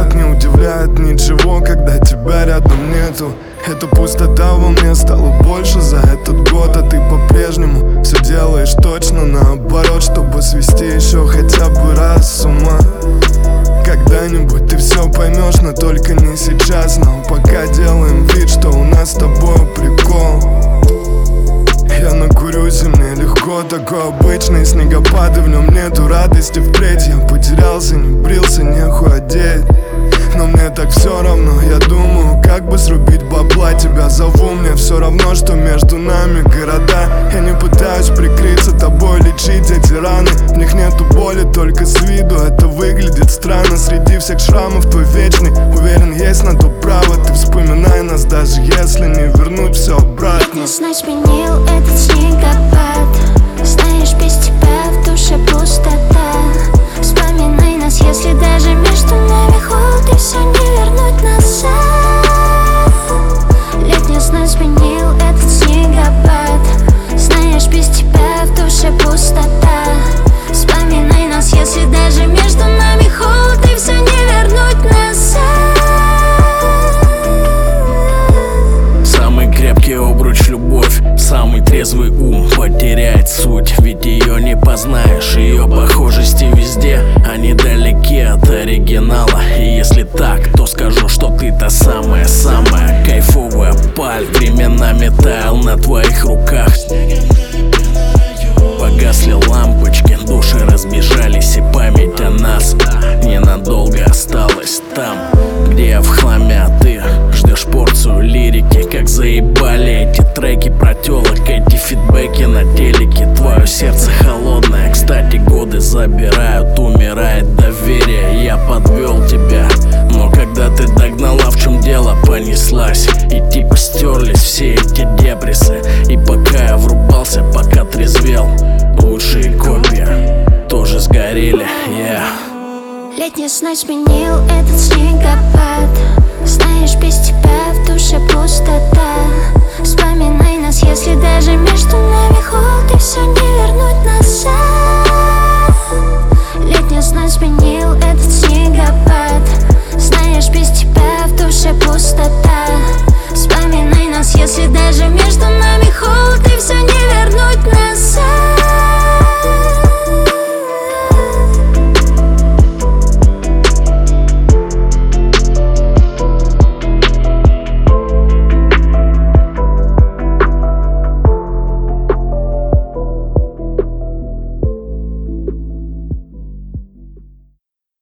взгляд не удивляет ничего, когда тебя рядом нету. Эта пустота во мне стала больше за этот год, а ты по-прежнему все делаешь точно наоборот, чтобы свести еще хотя бы раз с ума. Когда-нибудь ты все поймешь, но только не сейчас. Но пока делаем вид, что у нас с тобой прикол. Я накурюсь, и мне легко, такой обычный снегопад, и в нем нету радости впредь. Я потерялся, не брился, нехуй одеть, но мне так все равно. Я думаю, как бы срубить бабла. Тебя зову, мне все равно, что между нами города. Я не пытаюсь прикрыться тобой, лечить эти раны. В них нету боли, только с виду это выглядит странно. Среди всех шрамов твой вечный, уверен, есть на то право. Ты вспоминай нас, даже если не вернуть все обратно. Не знать, сменил этот снегопад. Знаешь, без тебя в душе пустота. Вспоминай нас, если даже между нами холод, и все не вернуть назад. Летняя сна сменил этот снегопад. Знаешь, без тебя в душе пустота. Вспоминай нас, если даже между нами холод, и все не вернуть назад. Самый крепкий обруч любовь, самый трезвый ум потеряет суть. Ведь ее не познаешь, ее похожести везде, они далеки от оригинала. И если так, то скажу, что ты та самая-самая кайфовая паль. Временами таял на твоих руках. Погасли лампочки, души разбежались, и память о нас ненадолго осталась там, где я в хламе, а ты ждешь порцию лирики. Как заебали эти треки про телок, эти фидбэки на телеке. Твое сердце холодное, кстати, годы забирают, умирает доверие. Я подвел тебя, но когда ты догнала, в чем дело, понеслась. И типа стерлись все эти депрессы. И пока я врубался, пока трезвел, лучшие копии тоже сгорели, Летняя сна сменил этот снегопад. Знаешь, без тебя в душе пустота. Вспоминай нас, если даже между нами холод, и все не вернуть назад. Летняя сна сменил этот снегопад.